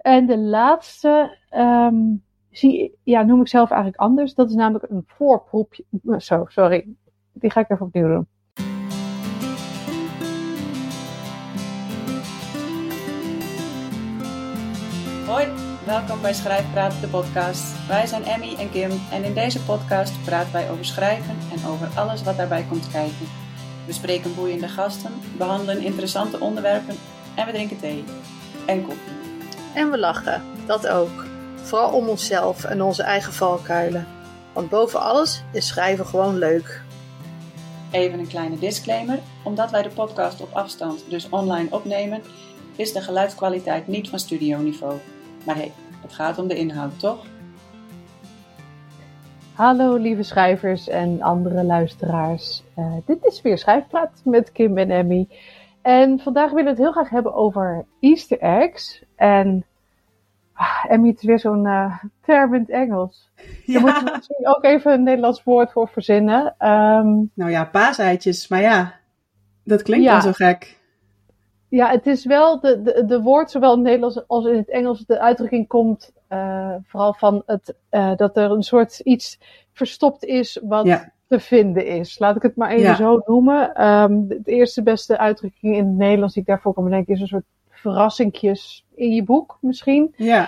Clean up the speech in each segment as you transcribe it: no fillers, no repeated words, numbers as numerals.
En de laatste noem ik zelf eigenlijk anders. Dat is namelijk een voorproefje. Sorry. Die ga ik even opnieuw doen. Hoi, welkom bij Schrijfpraat, de podcast. Wij zijn Emmy en Kim en in deze podcast praten wij over schrijven en over alles wat daarbij komt kijken. We spreken boeiende gasten, behandelen interessante onderwerpen en we drinken thee en koffie. En we lachen, dat ook. Vooral om onszelf en onze eigen valkuilen. Want boven alles is schrijven gewoon leuk. Even een kleine disclaimer. Omdat wij de podcast op afstand, dus online opnemen, is de geluidskwaliteit niet van studioniveau. Maar hey, het gaat om de inhoud, toch? Hallo lieve schrijvers en andere luisteraars. Dit is weer Schrijfpraat met Kim en Emmy. En vandaag willen we het heel graag hebben over Easter eggs. En Emmy, het is weer zo'n term in het Engels. Daar moeten we misschien ook even een Nederlands woord voor verzinnen. Nou ja, paaseitjes, maar ja, dat klinkt dan zo gek. Ja, het is wel de woord, zowel in het Nederlands als in het Engels, de uitdrukking komt vooral van dat er een soort iets verstopt is wat te vinden is. Laat ik het maar even zo noemen. De eerste beste uitdrukking in het Nederlands die ik daarvoor kan bedenken is een soort verrassingjes in je boek misschien. Ja.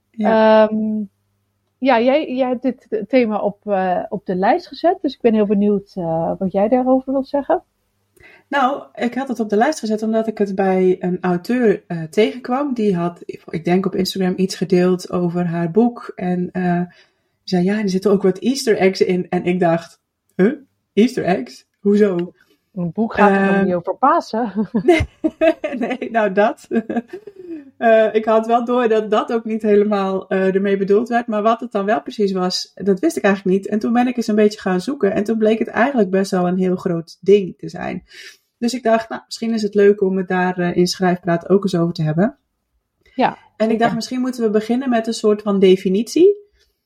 Jij hebt dit thema op de lijst gezet, dus ik ben heel benieuwd wat jij daarover wilt zeggen. Nou, ik had het op de lijst gezet omdat ik het bij een auteur tegenkwam. Die had, ik denk op Instagram, iets gedeeld over haar boek. En zei, ja, er zitten ook wat Easter eggs in. En ik dacht, Easter eggs? Hoezo? Een boek gaat er nog niet over Pasen. Nee, nou dat. Ik had wel door dat dat ook niet helemaal ermee bedoeld werd. Maar wat het dan wel precies was, dat wist ik eigenlijk niet. En toen ben ik eens een beetje gaan zoeken. En toen bleek het eigenlijk best wel een heel groot ding te zijn. Dus ik dacht, nou, misschien is het leuk om het daar in Schrijfpraat ook eens over te hebben. Ja. En ik dacht, misschien moeten we beginnen met een soort van definitie.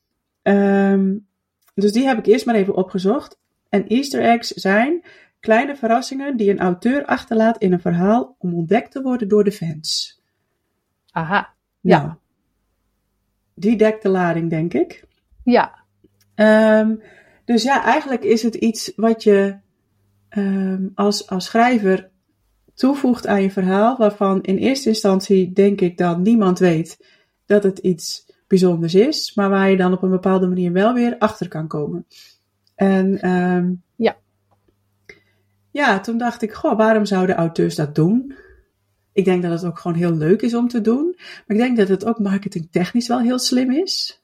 Dus die heb ik eerst maar even opgezocht. En Easter eggs zijn kleine verrassingen die een auteur achterlaat in een verhaal om ontdekt te worden door de fans. Aha, ja. Nou, die dekt de lading, denk ik. Ja. Dus ja, eigenlijk is het iets wat je als schrijver toevoegt aan je verhaal, waarvan in eerste instantie denk ik dat niemand weet dat het iets bijzonders is, maar waar je dan op een bepaalde manier wel weer achter kan komen. En ja, toen dacht ik, waarom zouden auteurs dat doen? Ik denk dat het ook gewoon heel leuk is om te doen. Maar ik denk dat het ook marketingtechnisch wel heel slim is.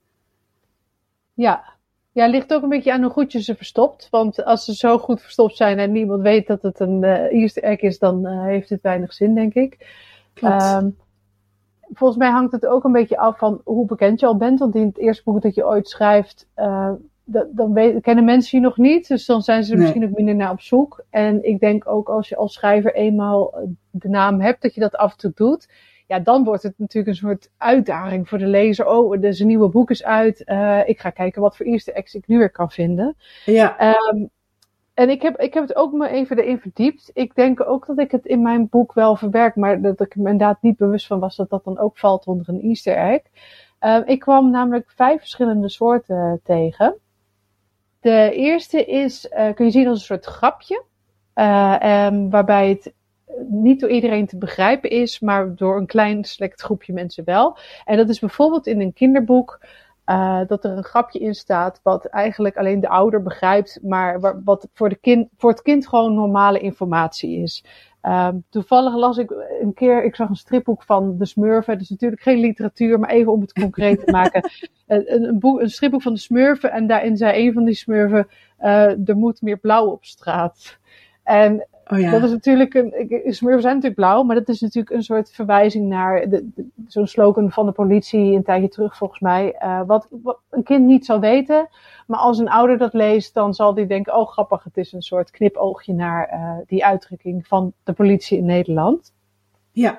Ja, het ligt ook een beetje aan hoe goed je ze verstopt. Want als ze zo goed verstopt zijn en niemand weet dat het een Easter egg is, dan heeft het weinig zin, denk ik. Klopt. Volgens mij hangt het ook een beetje af van hoe bekend je al bent. Want in het eerste boek dat je ooit schrijft, dan kennen mensen je nog niet. Dus dan zijn ze er misschien ook minder naar op zoek. En ik denk ook als je als schrijver eenmaal de naam hebt, dat je dat af en toe doet. Ja, dan wordt het natuurlijk een soort uitdaging voor de lezer. Oh, dus een nieuwe boek is uit. Ik ga kijken wat voor Easter eggs ik nu weer kan vinden. Ja. En ik heb het ook maar even erin verdiept. Ik denk ook dat ik het in mijn boek wel verwerk, maar dat ik me inderdaad niet bewust van was dat dat dan ook valt onder een Easter egg. Ik kwam namelijk 5 verschillende soorten tegen. De eerste is, kun je zien als een soort grapje, waarbij het niet door iedereen te begrijpen is, maar door een klein select groepje mensen wel. En dat is bijvoorbeeld in een kinderboek, dat er een grapje in staat wat eigenlijk alleen de ouder begrijpt, maar wat voor het kind gewoon normale informatie is. Toevallig las ik een keer, ik zag een stripboek van de Smurfen. Dat is natuurlijk geen literatuur, maar even om het concreet te maken. Een stripboek van de Smurfen en daarin zei een van die Smurfen, er moet meer blauw op straat. En dat is natuurlijk Smurfen zijn natuurlijk blauw, maar dat is natuurlijk een soort verwijzing naar zo'n slogan van de politie een tijdje terug volgens mij. Wat een kind niet zal weten, maar als een ouder dat leest, dan zal die denken, oh grappig, het is een soort knipoogje naar die uitdrukking van de politie in Nederland. Ja.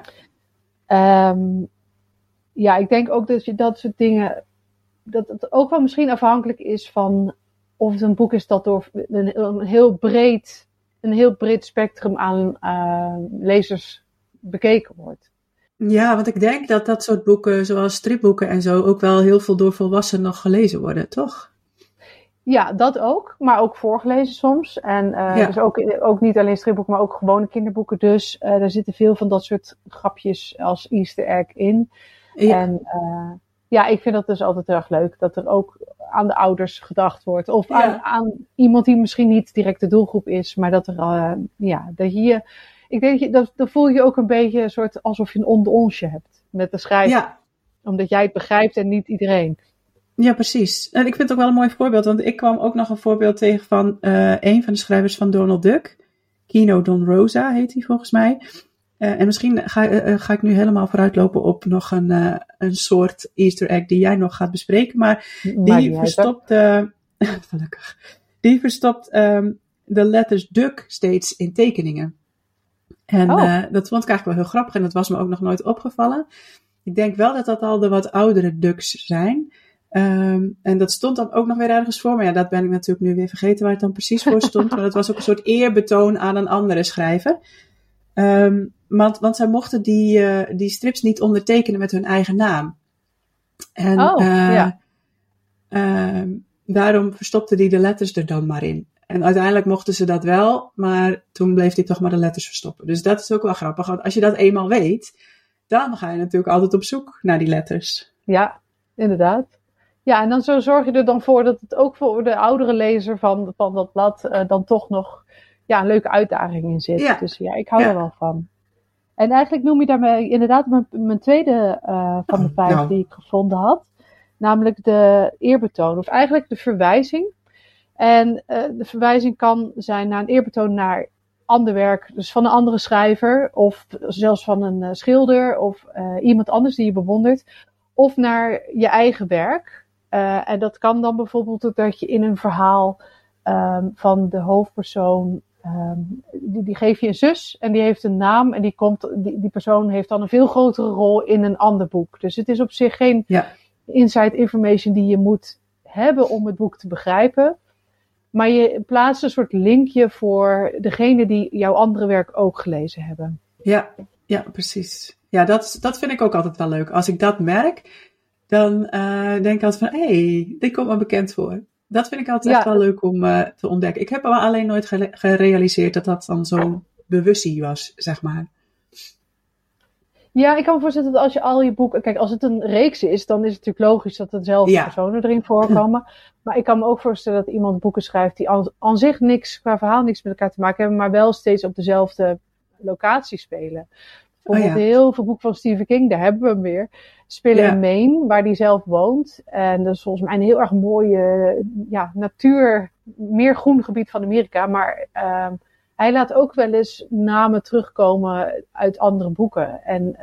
Ik denk ook dat je dat soort dingen, dat het ook wel misschien afhankelijk is van of het een boek is dat door een heel breed spectrum aan lezers bekeken wordt. Ja, want ik denk dat dat soort boeken, zoals stripboeken en zo, ook wel heel veel door volwassenen nog gelezen worden, toch? Ja, dat ook, maar ook voorgelezen soms. En dus ook niet alleen stripboeken, maar ook gewone kinderboeken. Dus er zitten veel van dat soort grapjes als Easter egg in. Ja. En ik vind dat dus altijd erg leuk, dat er ook aan de ouders gedacht wordt. Of aan iemand die misschien niet direct de doelgroep is, maar dat er, dat je, ik denk dat voel je ook een beetje een soort alsof je een onderonsje hebt met de schrijver. Ja. Omdat jij het begrijpt en niet iedereen. Ja, precies. En ik vind het ook wel een mooi voorbeeld, want ik kwam ook nog een voorbeeld tegen van een van de schrijvers van Donald Duck. Kino Don Rosa heet hij volgens mij. En misschien ga ik nu helemaal vooruitlopen op nog een soort Easter egg die jij nog gaat bespreken. Maar die verstopt, gelukkig, die verstopt de letters Duck steeds in tekeningen. En dat vond ik eigenlijk wel heel grappig en dat was me ook nog nooit opgevallen. Ik denk wel dat dat al de wat oudere Ducks zijn. En dat stond dan ook nog weer ergens voor. Maar ja, dat ben ik natuurlijk nu weer vergeten waar het dan precies voor stond. Maar dat was ook een soort eerbetoon aan een andere schrijver. Want zij mochten die strips niet ondertekenen met hun eigen naam. En daarom verstopte die de letters er dan maar in. En uiteindelijk mochten ze dat wel, maar toen bleef hij toch maar de letters verstoppen. Dus dat is ook wel grappig. Want als je dat eenmaal weet, dan ga je natuurlijk altijd op zoek naar die letters. Ja, inderdaad. Ja, en dan zo zorg je er dan voor dat het ook voor de oudere lezer van dat blad dan toch nog een leuke uitdaging in zit. Ja. Dus ja, ik hou er wel van. En eigenlijk noem je daarmee inderdaad mijn tweede van de 5 die ik gevonden had. Namelijk de eerbetoon, of eigenlijk de verwijzing. En de verwijzing kan zijn naar een eerbetoon naar ander werk, dus van een andere schrijver, of zelfs van een schilder, of iemand anders die je bewondert, of naar je eigen werk. En dat kan dan bijvoorbeeld dat je in een verhaal van de hoofdpersoon, die geef je een zus en die heeft een naam en die persoon heeft dan een veel grotere rol in een ander boek. Dus het is op zich geen inside information die je moet hebben om het boek te begrijpen. Maar je plaatst een soort linkje voor degene die jouw andere werk ook gelezen hebben. Ja, precies. Ja, dat vind ik ook altijd wel leuk. Als ik dat merk, dan denk ik altijd van, dit komt me bekend voor. Dat vind ik altijd echt wel leuk om te ontdekken. Ik heb alleen nooit gerealiseerd dat dat dan zo'n bewustzijn was, zeg maar. Ja, ik kan me voorstellen dat als je al je boeken... Kijk, als het een reeks is, dan is het natuurlijk logisch dat dezelfde personen erin voorkomen. Maar ik kan me ook voorstellen dat iemand boeken schrijft die aan zich qua verhaal niks met elkaar te maken hebben, maar wel steeds op dezelfde locatie spelen. Bijvoorbeeld heel veel boeken van Stephen King, daar hebben we hem weer, spelen in Maine, waar hij zelf woont. En dat is volgens mij een heel erg mooie natuur, meer groen gebied van Amerika. Maar hij laat ook wel eens namen terugkomen uit andere boeken. En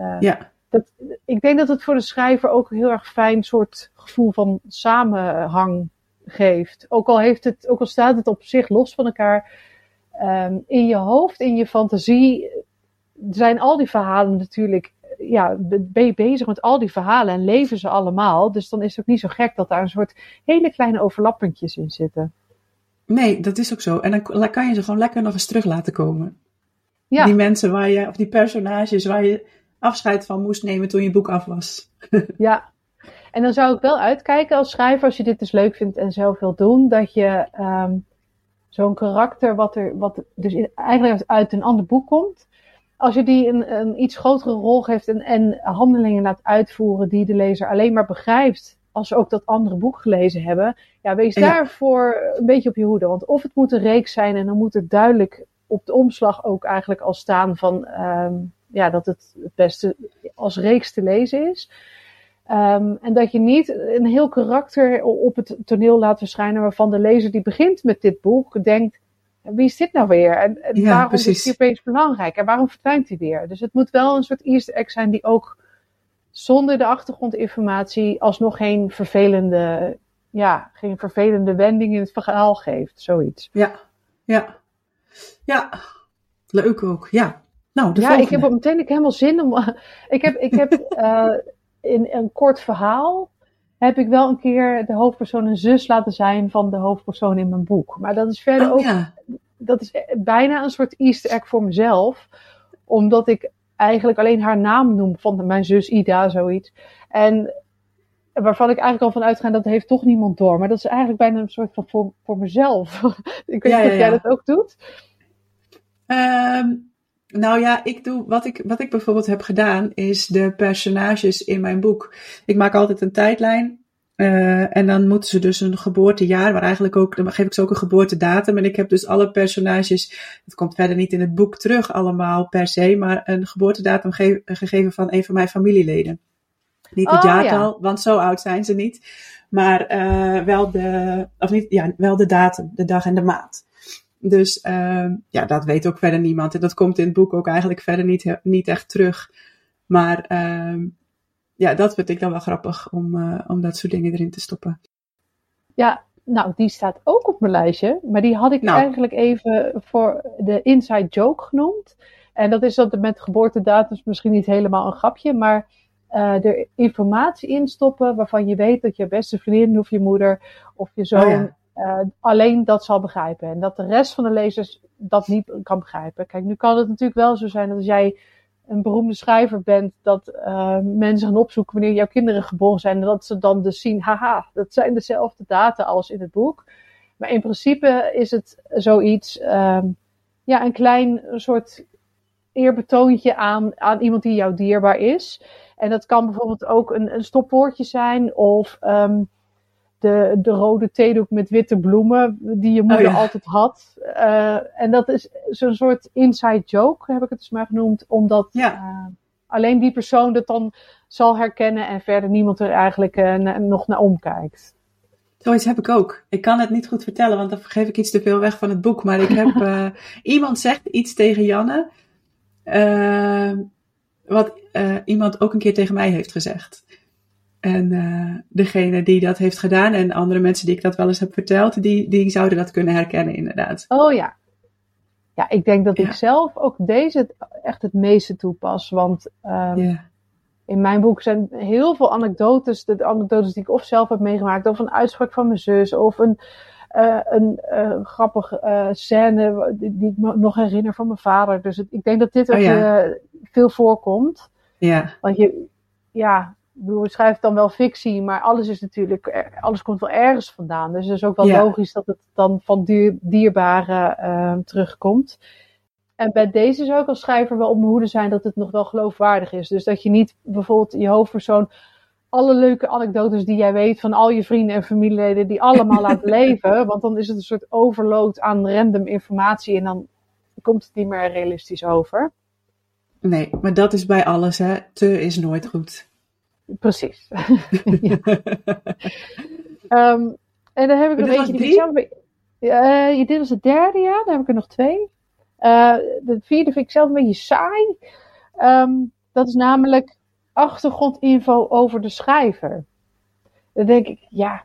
ik denk dat het voor de schrijver ook een heel erg fijn soort gevoel van samenhang geeft. Ook al staat het op zich los van elkaar, in je hoofd, in je fantasie zijn al die verhalen natuurlijk, ben je bezig met al die verhalen en leven ze allemaal. Dus dan is het ook niet zo gek dat daar een soort hele kleine overlappentjes in zitten. Nee, dat is ook zo. En dan kan je ze gewoon lekker nog eens terug laten komen. Ja. Die mensen of die personages waar je afscheid van moest nemen toen je boek af was. Ja. En dan zou ik wel uitkijken als schrijver, als je dit dus leuk vindt en zelf wilt doen, dat je zo'n karakter wat dus eigenlijk uit een ander boek komt, als je die een iets grotere rol geeft en handelingen laat uitvoeren die de lezer alleen maar begrijpt als ze ook dat andere boek gelezen hebben, wees daarvoor een beetje op je hoede. Want of het moet een reeks zijn en dan moet het duidelijk op de omslag ook eigenlijk al staan van dat het beste als reeks te lezen is. En dat je niet een heel karakter op het toneel laat verschijnen waarvan de lezer die begint met dit boek denkt, wie is dit nou weer? En waarom is hij opeens belangrijk? En waarom verdwijnt hij weer? Dus het moet wel een soort Easter egg zijn die ook zonder de achtergrondinformatie alsnog geen vervelende wending in het verhaal geeft. Zoiets. Ja. Leuk ook. Ja. Nou, de volgende. Ik heb meteen helemaal zin om... Ik heb in een kort verhaal heb ik wel een keer de hoofdpersoon een zus laten zijn van de hoofdpersoon in mijn boek. Maar dat is verder dat is bijna een soort Easter egg voor mezelf. Omdat ik eigenlijk alleen haar naam noem van mijn zus Ida, zoiets. En waarvan ik eigenlijk al van uitga dat heeft toch niemand door. Maar dat is eigenlijk bijna een soort van voor mezelf. Ik weet niet of jij dat ook doet. Nou ja, ik doe wat ik bijvoorbeeld heb gedaan, is de personages in mijn boek. Ik maak altijd een tijdlijn. En dan moeten ze dus een geboortejaar, maar eigenlijk ook, dan geef ik ze ook een geboortedatum. En ik heb dus alle personages, het komt verder niet in het boek terug allemaal per se, maar een geboortedatum gegeven van een van mijn familieleden. Niet het jaartal, want zo oud zijn ze niet. Maar wel de datum, de dag en de maand. Dus dat weet ook verder niemand. En dat komt in het boek ook eigenlijk verder niet echt terug. Maar dat vind ik dan wel grappig om dat soort dingen erin te stoppen. Ja, nou die staat ook op mijn lijstje. Maar die had ik eigenlijk even voor de inside joke genoemd. En dat is dat met geboortedatums misschien niet helemaal een grapje. Maar er informatie in stoppen waarvan je weet dat je beste vriendin of je moeder of je zoon alleen dat zal begrijpen. En dat de rest van de lezers dat niet kan begrijpen. Kijk, nu kan het natuurlijk wel zo zijn dat als jij een beroemde schrijver bent, dat mensen gaan opzoeken wanneer jouw kinderen geboren zijn. En dat ze dan dus zien, haha, dat zijn dezelfde data als in het boek. Maar in principe is het zoiets, een klein soort eerbetoontje aan iemand die jou dierbaar is. En dat kan bijvoorbeeld ook een stopwoordje zijn of de rode theedoek met witte bloemen die je moeder altijd had. En dat is zo'n soort inside joke, heb ik het dus maar genoemd, omdat alleen die persoon dat dan zal herkennen en verder niemand er eigenlijk nog naar omkijkt. Zoiets heb ik ook. Ik kan het niet goed vertellen, want dan geef ik iets te veel weg van het boek. Maar ik heb iemand zegt iets tegen Janne, wat iemand ook een keer tegen mij heeft gezegd. En degene die dat heeft gedaan en andere mensen die ik dat wel eens heb verteld, die zouden dat kunnen herkennen inderdaad. Oh ja. Ja, ik denk dat ik zelf ook deze echt het meeste toepas. Want in mijn boek zijn heel veel anekdotes. De anekdotes die ik of zelf heb meegemaakt, of een uitspraak van mijn zus, of een grappige scène die ik me nog herinner van mijn vader. Dus ik denk dat dit ook veel voorkomt. Ja. Want je schrijft dan wel fictie, maar alles komt wel ergens vandaan. Dus het is ook wel logisch dat het dan van dierbare terugkomt. En bij deze zou ik als schrijver wel op mijn hoede zijn dat het nog wel geloofwaardig is. Dus dat je niet bijvoorbeeld je hoofdpersoon alle leuke anekdotes die jij weet van al je vrienden en familieleden die allemaal laat leven. Want dan is het een soort overload aan random informatie en dan komt het niet meer realistisch over. Nee, maar dat is bij alles, hè. Te is nooit goed. Precies. En dan heb ik nog eentje dit was het derde jaar, dan heb ik er nog 2. De vierde vind ik zelf een beetje saai. Dat is namelijk achtergrondinfo over de schrijver. Dan denk ik,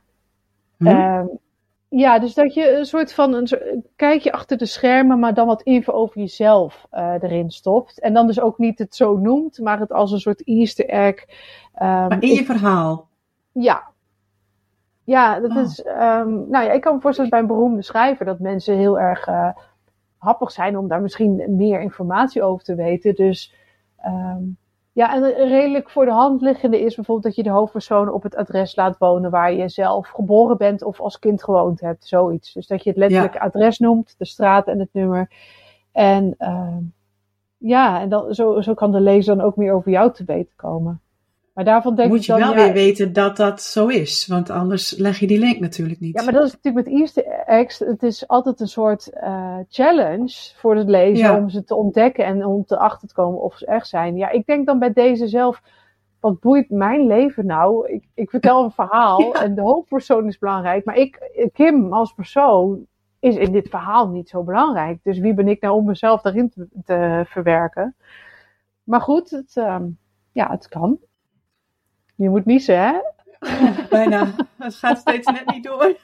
dus dat je een soort van een kijkje achter de schermen, maar dan wat info over jezelf erin stopt. En dan dus ook niet het zo noemt, maar het als een soort Easter egg. Maar in je verhaal? Ja. Ja, dat is... ik kan me voorstellen bij een beroemde schrijver dat mensen heel erg happig zijn om daar misschien meer informatie over te weten. Dus en redelijk voor de hand liggende is bijvoorbeeld dat je de hoofdpersoon op het adres laat wonen waar je zelf geboren bent of als kind gewoond hebt. Zoiets. Dus dat je het letterlijk adres noemt, de straat en het nummer. En en dan, zo kan de lezer dan ook meer over jou te weten komen. Maar daarvan denk moet je wel weer weten dat dat zo is, want anders leg je die link natuurlijk niet. Ja, maar dat is natuurlijk met Easter eggs, het is altijd een soort challenge voor het lezer om ze te ontdekken en om te achter te komen of ze echt zijn. Ja, ik denk dan bij deze zelf, wat boeit mijn leven nou? Ik vertel een verhaal en de hoofdpersoon is belangrijk, maar Kim als persoon is in dit verhaal niet zo belangrijk. Dus wie ben ik nou om mezelf daarin te verwerken? Maar goed, het kan. Je moet niezen, hè? Bijna. Het gaat steeds net niet door.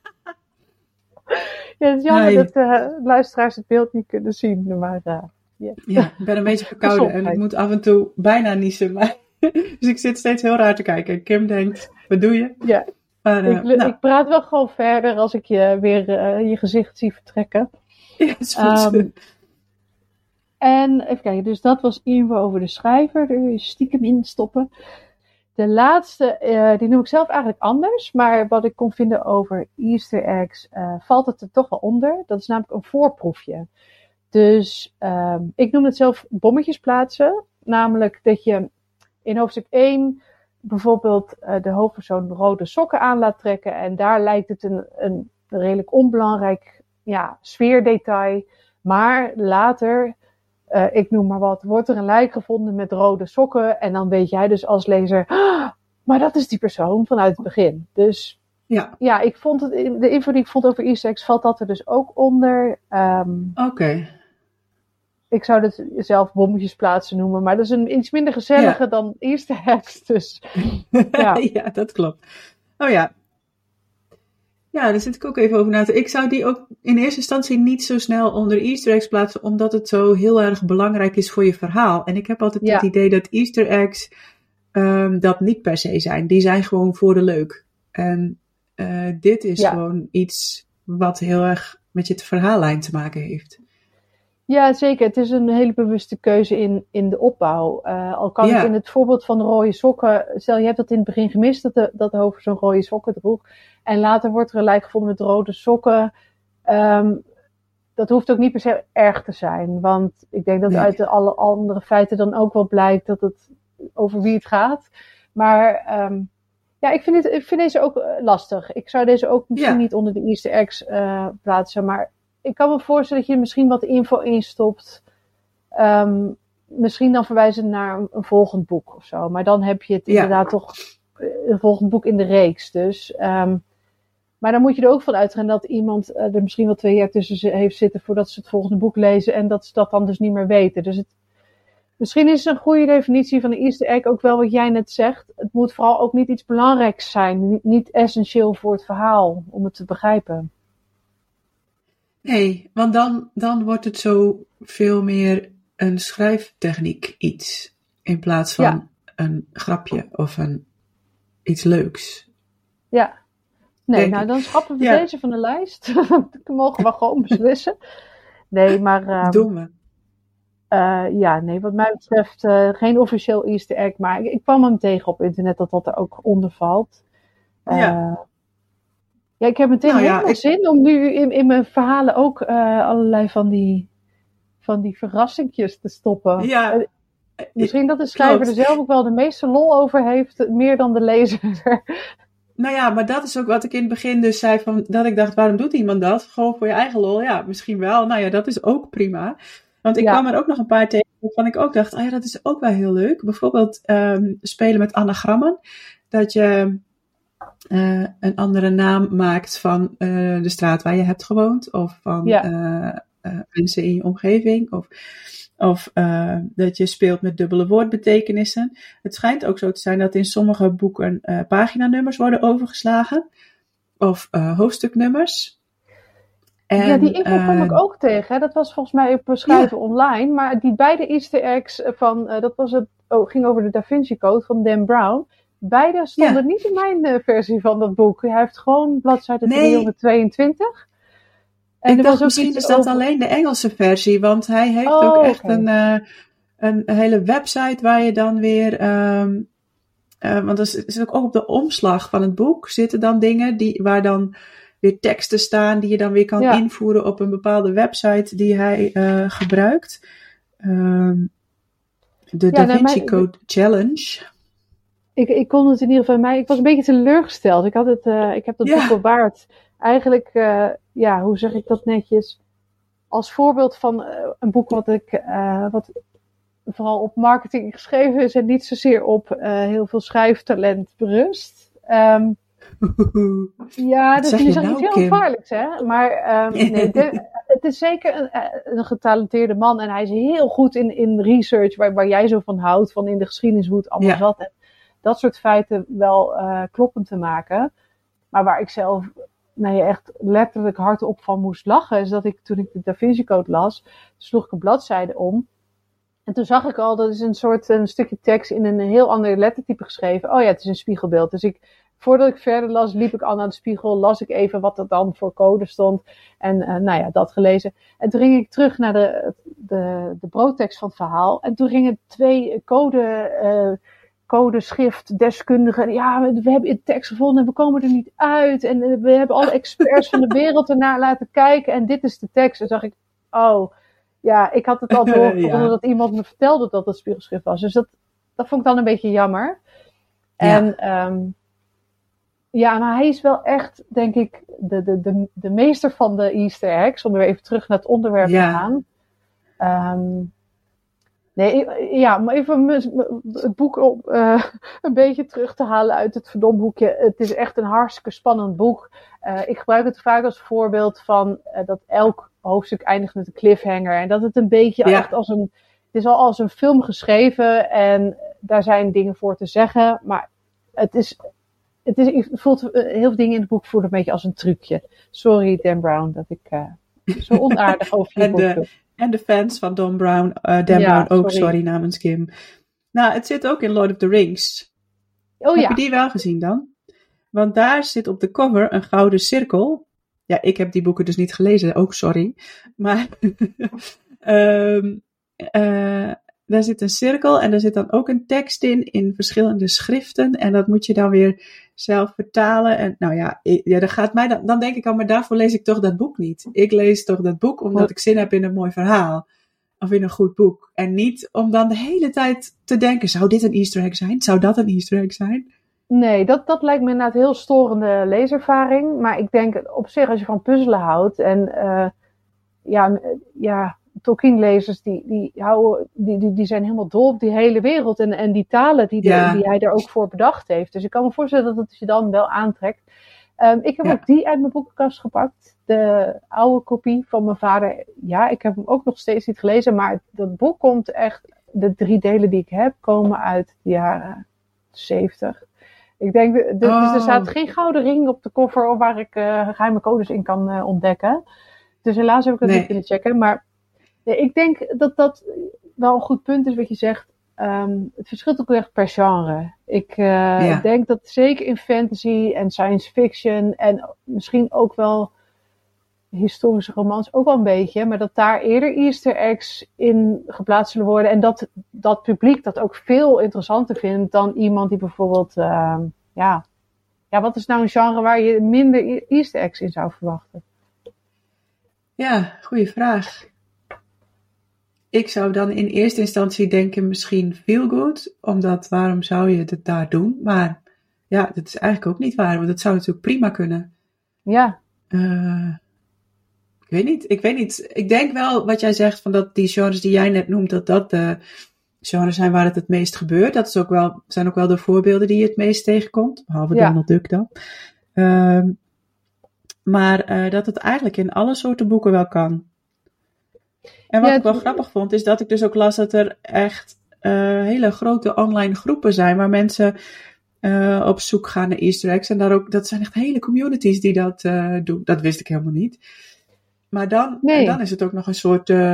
Ja, het is jammer dat luisteraars het beeld niet kunnen zien. Maar, Ja, ik ben een beetje verkouden en ik moet af en toe bijna niezen. Maar dus ik zit steeds heel raar te kijken. Kim denkt, wat doe je? Ja, maar, ik praat wel gewoon verder als ik je weer je gezicht zie vertrekken. Ja, is goed. En even kijken, dus dat was info over de schrijver. Er stiekem in stoppen. De laatste, die noem ik zelf eigenlijk anders. Maar wat ik kon vinden over Easter eggs, valt het er toch wel onder. Dat is namelijk een voorproefje. Dus ik noem het zelf bommetjes plaatsen. Namelijk dat je in hoofdstuk 1 bijvoorbeeld de hoofdpersoon rode sokken aan laat trekken. En daar lijkt het een redelijk onbelangrijk sfeerdetail. Maar later, ik noem maar wat, wordt er een lijk gevonden met rode sokken. En dan weet jij dus als lezer, maar dat is die persoon vanuit het begin. Dus ja, ik vond het, de info die ik vond over Easter eggs valt dat er dus ook onder. Oké. Ik zou het zelf bommetjes plaatsen noemen, maar dat is iets minder gezellige dan Easter eggs. Dus, ja. Ja, dat klopt. Oh ja. Ja, daar zit ik ook even over na te. Ik zou die ook in eerste instantie niet zo snel onder Easter eggs plaatsen, omdat het zo heel erg belangrijk is voor je verhaal. En ik heb altijd het idee dat Easter eggs dat niet per se zijn. Die zijn gewoon voor de leuk. En dit is gewoon iets wat heel erg met je verhaallijn te maken heeft. Ja, zeker. Het is een hele bewuste keuze in de opbouw. Al kan ik in het voorbeeld van de rode sokken, stel je hebt dat in het begin gemist, dat de hoofdpersoon rode sokken droeg. En later wordt er een lijk gevonden met rode sokken. Dat hoeft ook niet per se erg te zijn. Want ik denk dat uit alle andere feiten dan ook wel blijkt dat het over wie het gaat. Maar ik vind deze ook lastig. Ik zou deze ook misschien niet onder de Easter eggs plaatsen. Maar ik kan me voorstellen dat je er misschien wat info in stopt. Misschien dan verwijzen naar een volgend boek of zo. Maar dan heb je het inderdaad toch een volgend boek in de reeks. Dus, maar dan moet je er ook van uitgaan dat iemand er misschien wel 2 jaar tussen heeft zitten voordat ze het volgende boek lezen. En dat ze dat dan dus niet meer weten. Dus misschien is een goede definitie van een Easter egg ook wel wat jij net zegt. Het moet vooral ook niet iets belangrijks zijn. Niet essentieel voor het verhaal om het te begrijpen. Nee, want dan wordt het zo veel meer een schrijftechniek iets. In plaats van een grapje of iets leuks. Ja. Nee, dan schrappen we deze van de lijst. Dat mogen we gewoon beslissen. Nee, maar doen we. Wat mij betreft geen officieel Easter egg. Maar ik kwam hem tegen op internet dat er ook onder valt. Ik heb meteen helemaal zin om nu in mijn verhalen ook allerlei van die verrassingjes te stoppen. Ja, misschien dat de schrijver er zelf ook wel de meeste lol over heeft, meer dan de lezer. Nou ja, maar dat is ook wat ik in het begin dus zei, dat ik dacht, waarom doet iemand dat? Gewoon voor je eigen lol? Ja, misschien wel. Nou ja, dat is ook prima. Want ik kwam er ook nog een paar tegen waarvan ik ook dacht, dat is ook wel heel leuk. Bijvoorbeeld spelen met anagrammen. Dat je een andere naam maakt van de straat waar je hebt gewoond. Of van mensen in je omgeving. Of dat je speelt met dubbele woordbetekenissen. Het schijnt ook zo te zijn dat in sommige boeken paginanummers worden overgeslagen. Of hoofdstuknummers. En, die info kwam ik ook tegen. Hè? Dat was volgens mij op Schrijven Online. Maar die beide Easter eggs ging over de Da Vinci Code van Dan Brown. Beide stonden niet in mijn versie van dat boek. Hij heeft gewoon bladzijde 322. En ik dacht misschien is dat alleen de Engelse versie. Want hij heeft ook echt een hele website waar je dan weer... want er zit ook op de omslag van het boek zitten dan dingen waar dan weer teksten staan die je dan weer kan invoeren op een bepaalde website die hij gebruikt. De Da Vinci Code Challenge. Ik kon het in ieder geval ik was een beetje teleurgesteld. Ik heb dat boek bewaard. Eigenlijk, hoe zeg ik dat netjes? Als voorbeeld van een boek wat vooral op marketing geschreven is en niet zozeer op heel veel schrijftalent berust. Dat is niet heel gevaarlijks, hè? Maar het is zeker een getalenteerde man en hij is heel goed in research waar jij zo van houdt, van in de geschiedenis hoe het allemaal zat. En dat soort feiten wel kloppend te maken. Maar waar ik zelf echt letterlijk hardop van moest lachen, is dat toen ik de Da Vinci Code las, sloeg ik een bladzijde om. En toen zag ik al, dat is een stukje tekst in een heel ander lettertype geschreven. Oh ja, het is een spiegelbeeld. Dus ik voordat ik verder las, liep ik al naar de spiegel, las ik even wat er dan voor code stond. En dat gelezen. En toen ging ik terug naar de broodtekst van het verhaal. En toen gingen 2 codeschriftdeskundigen. Ja, we hebben een tekst gevonden en we komen er niet uit. En we hebben alle experts van de wereld ernaar laten kijken. En dit is de tekst. En dacht ik, oh, ja, ik had het al doorgevonden dat iemand me vertelde dat het spiegelschrift was. Dus dat vond ik dan een beetje jammer. Ja. En maar hij is wel echt, denk ik, de meester van de Easter eggs. Om weer even terug naar het onderwerp te gaan. Maar even het boek een beetje terug te halen uit het verdomhoekje. Het is echt een hartstikke spannend boek. Ik gebruik het vaak als voorbeeld van dat elk hoofdstuk eindigt met een cliffhanger. En dat het een beetje echt het is al als een film geschreven en daar zijn dingen voor te zeggen. Maar heel veel dingen in het boek voelen een beetje als een trucje. Sorry Dan Brown dat ik zo onaardig over je boek doe. En de fans van Dan Brown ook, sorry namens Kim. Nou, het zit ook in Lord of the Rings. Oh, heb je die wel gezien dan? Want daar zit op de cover een gouden cirkel. Ja, ik heb die boeken dus niet gelezen, ook sorry. Maar daar zit een cirkel en daar zit dan ook een tekst in verschillende schriften. En dat moet je dan weer zelf vertalen. En nou ja, dat gaat mij dan denk ik al, maar daarvoor lees ik toch dat boek niet. Ik lees toch dat boek omdat ik zin heb in een mooi verhaal. Of in een goed boek. En niet om dan de hele tijd te denken, zou dit een Easter egg zijn? Zou dat een Easter egg zijn? Nee, dat lijkt me inderdaad een heel storende leeservaring. Maar ik denk op zich, als je van puzzelen houdt en Tolkien-lezers die zijn helemaal dol op die hele wereld en die talen die hij er ook voor bedacht heeft. Dus ik kan me voorstellen dat het je dan wel aantrekt. Ik heb ook die uit mijn boekenkast gepakt. De oude kopie van mijn vader. Ja, ik heb hem ook nog steeds niet gelezen, maar dat boek komt echt, de 3 delen die ik heb, komen uit de jaren 70. Ik denk, dus er staat geen gouden ring op de cover waar ik geheime codes in kan ontdekken. Dus helaas heb ik dat niet kunnen checken. Maar ik denk dat wel een goed punt is wat je zegt. Het verschilt ook echt per genre. Ik denk dat zeker in fantasy en science fiction en misschien ook wel historische romans ook wel een beetje, maar dat daar eerder Easter eggs in geplaatst zullen worden en dat publiek dat ook veel interessanter vindt dan iemand die bijvoorbeeld, wat is nou een genre waar je minder Easter eggs in zou verwachten? Ja, goede vraag. Ik zou dan in eerste instantie denken misschien feel good, omdat waarom zou je het daar doen? Maar ja, dat is eigenlijk ook niet waar, want dat zou natuurlijk prima kunnen. Ja. Ik weet niet. Ik denk wel wat jij zegt van dat die genres die jij net noemt, dat de genres zijn waar het meest gebeurt. Dat is zijn ook wel de voorbeelden die je het meest tegenkomt, behalve Donald Duck dan. Maar dat het eigenlijk in alle soorten boeken wel kan. En wat ik wel grappig vond, is dat ik dus ook las dat er echt hele grote online groepen zijn waar mensen op zoek gaan naar Easter eggs. En dat zijn echt hele communities die dat doen. Dat wist ik helemaal niet. Maar dan is het ook nog een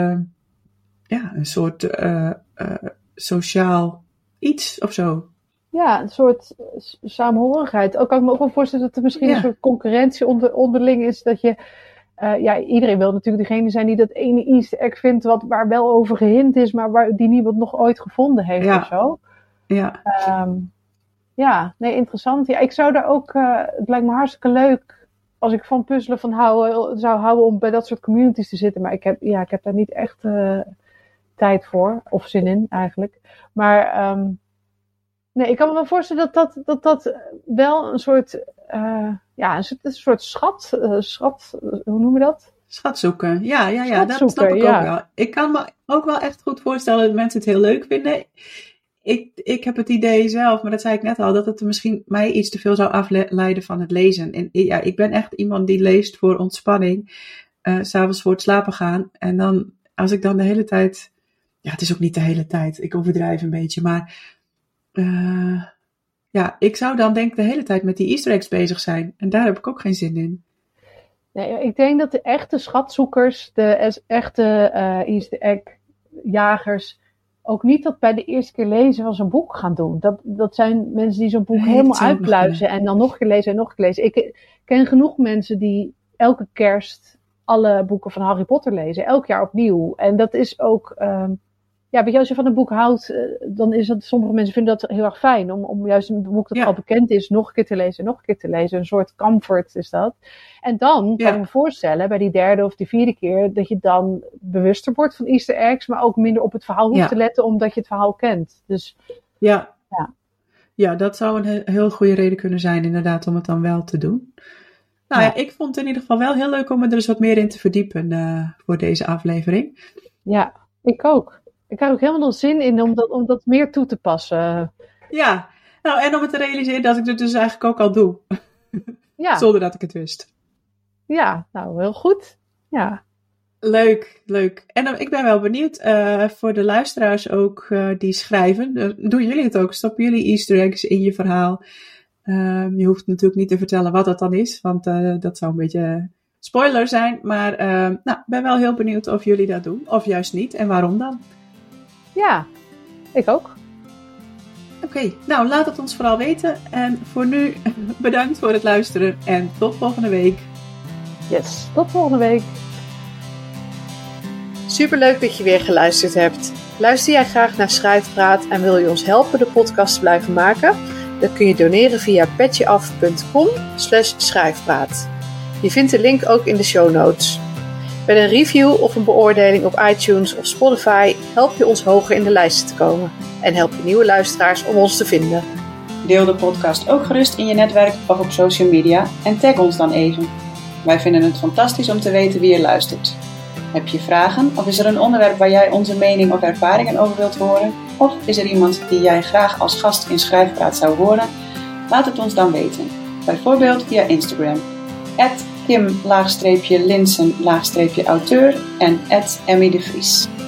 soort sociaal iets of zo. Ja, een soort saamhorigheid. Ook kan ik me ook wel voorstellen dat er misschien een soort concurrentie onderling is. Dat je, iedereen wil natuurlijk degene zijn die dat ene Easter egg vindt waar wel over gehint is, maar die niemand nog ooit gevonden heeft of zo. Ja. Interessant. Ja, ik zou daar ook, het lijkt me hartstikke leuk als ik van puzzelen zou houden om bij dat soort communities te zitten. Maar ik heb daar niet echt tijd voor, of zin in eigenlijk. Maar ik kan me wel voorstellen dat wel een soort, een soort schat, hoe noemen we dat? Schat zoeken, ja, dat snap ik ook wel. Ik kan me ook wel echt goed voorstellen dat mensen het heel leuk vinden. Ik heb het idee zelf, maar dat zei ik net al, dat het misschien mij iets te veel zou afleiden van het lezen. En ik ben echt iemand die leest voor ontspanning, 's avonds voor het slapen gaan. En dan, als ik dan de hele tijd, het is ook niet de hele tijd, ik overdrijf een beetje, maar ik zou dan denk ik de hele tijd met die Easter eggs bezig zijn. En daar heb ik ook geen zin in. Nee, ik denk dat de echte schatzoekers, de echte Easter egg jagers, ook niet dat bij de eerste keer lezen van zo'n boek gaan doen. Dat zijn mensen die zo'n boek helemaal uitpluizen en dan nog een keer lezen en nog een keer lezen. Ik ken genoeg mensen die elke kerst alle boeken van Harry Potter lezen. Elk jaar opnieuw. En dat is ook... weet je, als je van een boek houdt, dan is dat... Sommige mensen vinden dat heel erg fijn. Om juist een boek dat al bekend is, nog een keer te lezen, nog een keer te lezen. Een soort comfort is dat. En dan kan ik me voorstellen, bij die derde of die vierde keer, dat je dan bewuster wordt van Easter eggs, maar ook minder op het verhaal hoeft te letten, omdat je het verhaal kent. Dus... Ja, dat zou een heel goede reden kunnen zijn, inderdaad, om het dan wel te doen. Nou ja, ik vond het in ieder geval wel heel leuk om er eens wat meer in te verdiepen voor deze aflevering. Ja, ik ook. Ik heb ook helemaal zin in om dat meer toe te passen. Ja, nou en om het te realiseren dat ik het dus eigenlijk ook al doe. Ja. Zonder dat ik het wist. Ja, nou heel goed. Ja. Leuk. En ik ben wel benieuwd voor de luisteraars ook die schrijven. Doen jullie het ook? Stoppen jullie Easter eggs in je verhaal? Je hoeft natuurlijk niet te vertellen wat dat dan is, want dat zou een beetje spoiler zijn. Maar ik ben wel heel benieuwd of jullie dat doen, of juist niet, en waarom dan? Ja, ik ook. Oké, nou laat het ons vooral weten. En voor nu bedankt voor het luisteren en tot volgende week. Yes, tot volgende week. Superleuk dat je weer geluisterd hebt. Luister jij graag naar Schrijfpraat en wil je ons helpen de podcast te blijven maken? Dan kun je doneren via petjeaf.com/schrijfpraat. Je vindt de link ook in de show notes. Met een review of een beoordeling op iTunes of Spotify help je ons hoger in de lijsten te komen. En help je nieuwe luisteraars om ons te vinden. Deel de podcast ook gerust in je netwerk of op social media en tag ons dan even. Wij vinden het fantastisch om te weten wie je luistert. Heb je vragen of is er een onderwerp waar jij onze mening of ervaringen over wilt horen? Of is er iemand die jij graag als gast in Schrijfpraat zou horen? Laat het ons dan weten. Bijvoorbeeld via Instagram. @Kim_Linsen_auteur en @Emmy de Vries.